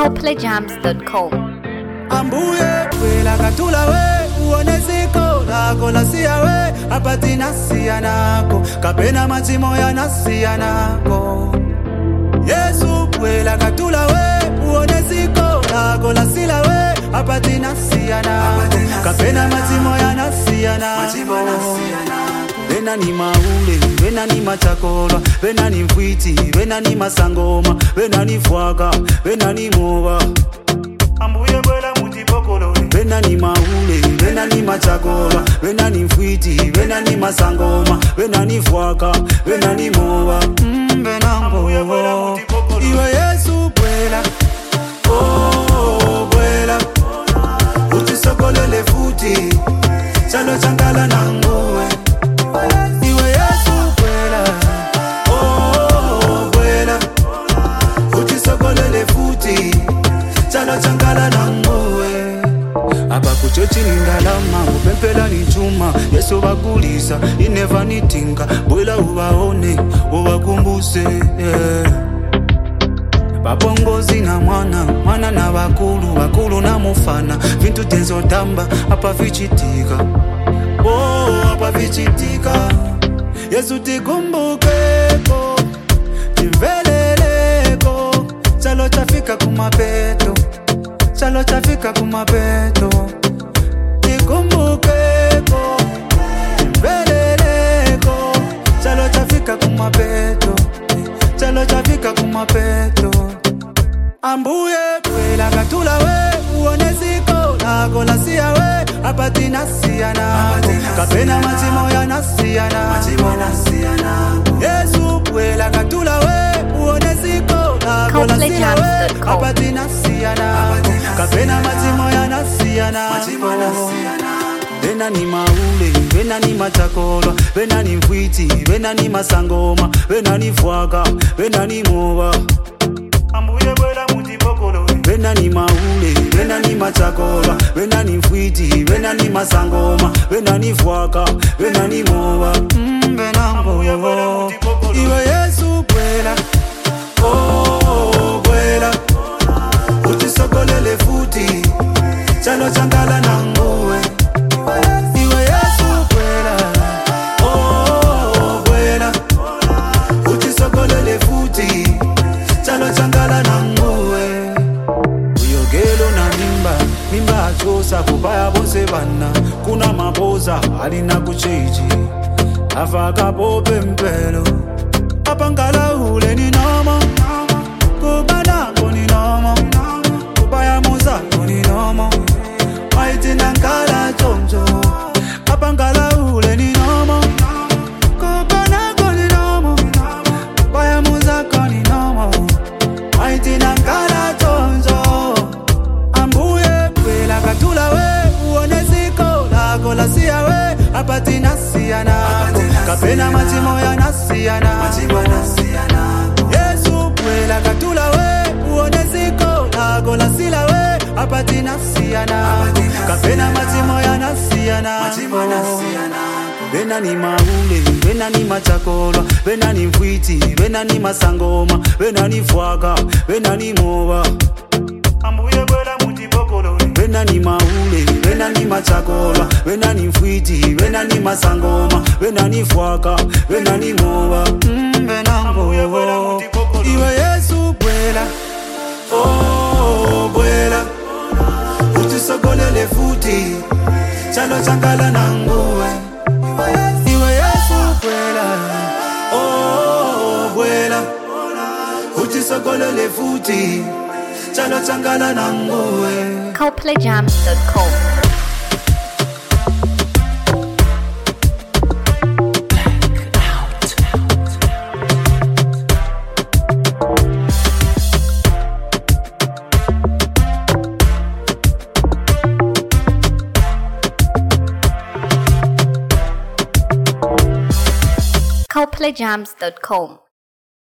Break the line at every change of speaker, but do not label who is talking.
ColdPlayJams.com.
Ambuye wela katula we uone ziko lako la siya we apati nasia nako kapena matimo ya nasia nako. Yesu wela katula we uone ziko lako la sila we apati nasia nako kapena matimo ya nasia nako. Vena ni maule, vena ni machakola, vena ni mfwiti, vena ni masangoma, vena ni fwaka, vena ni mova. Ambuye bwela mutipokolo. Vena ni maule, vena ni machakola, vena ni mfwiti, vena ni masangoma, vena ni fwaka, vena ni mova. Vena ambuye bwela mutipokolo. Iwe Yesu bwela, oh bwela, utisokolele futi, chalo chankala nanguwe. Iwe Yesu bwela, oh bwela, utisokolele futi, chalo chankala nanguwe. Apa kuchochi ndalama, upempela ni chuma, Yesu bakulisa, ineva nitinga, bwela ubaone, ubakumbuse, yeah. Babongozi na mwana na bakulu na mufana, vintu tenzo tamba, apa vichitika. Oh, apa vichitika. Yesu tikumbukeko, tiveleleko, chalo chafika kumapeto, chalo chafika kumapeto. Tikumbukeko, tiveleleko, chalo chafika kumapeto, chalo chafika kumapeto. Ambuye wela katula we uone ziko lako la siya we apati nasia nako kapena matimo ya nasia nako. Yesu wela katula we uone ziko lako la siya we apati nasia nako kapena matimo ya nasia nako. Vena ni maule, vena ni machakola, vena ni mfwiti, vena ni masangoma, vena ni fwaka, vena ni mova. Ambuye bwela mutipokolo. Vena ni maule, vena ni machakola, vena ni mfwiti, vena ni masangoma, vena ni fwaka, vena ni mova. Vena ambuye bwela mutipokolo. Iwe Yesu bwela, oh bwela, utisokolele futi, chalo chankala nanguwe. Iwe Yesu bwela, oh bwela, utisokolele futi, chalo chankala nanguwe. Uyogelo na mimba achosa kubaya bonse bana, kuna maboza alina kucheji afaka pope mpelo. Apangala ule ni nomo, kubana koni nomo, kubaya moza koni nomo, maiti nankala chonjo. Apangala ule ni nomo, kubana koni nomo, kubaya moza koni nomo, maiti nankala chonjo. Ambuye wela katula we uone ziko lako la siya we apati nasia nako kapena matimo ya nasia nako. Yesu wela katula we uone ziko lako la sila we apati nasia nako kapena matimo ya nasia nako. Vena ni maule, vena ni machakola, vena ni mfwiti, vena ni masangoma, vena ni fwaka, vena ni mova. Ambuye bwela mutipokolo. Vena ni maule, vena ni machakola, vena ni mfwiti, vena ni masangoma, vena ni fwaka, vena ni mova. Vena ambuye bwela mutipokolo. Iwe Yesu bwela, oh bwela, utisokolele futi, chalo chankala nanguwe. Iwe Yesu bwela, oh bwela, utisokolele futi, chalo chankala nanguwe.
ColdPlayJams.com. ColdPlayJams.com.